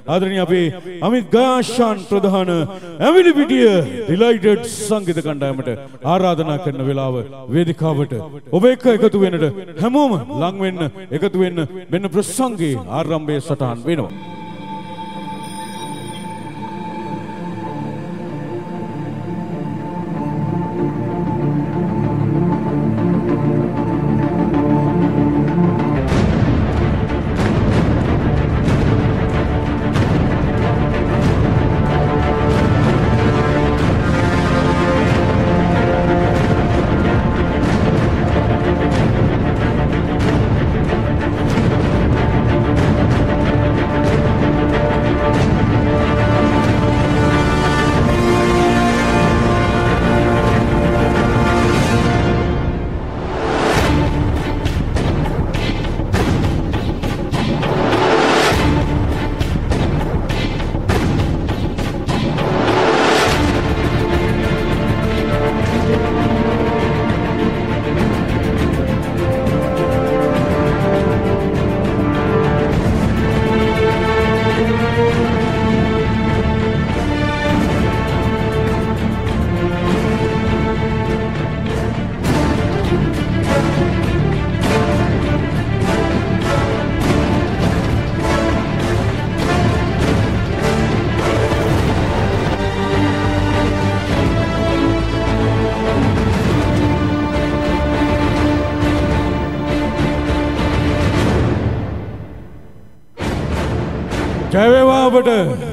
ආදරණීය අපේ අමිත් ගාශාන් ප්‍රධාන ඇවිලි පිටිය ඩිලයිටඩ් සංගීත කණ්ඩායමට ආරාධනා කරන වෙලාව වේදිකාවට ඔබ එක්ක එකතු වෙන්නට හැමෝම ලං වෙන්න එකතු වෙන්න මෙන්න ප්‍රසංගයේ ආරම්භය සටහන් වෙනවා. ජය වේවා ඔබට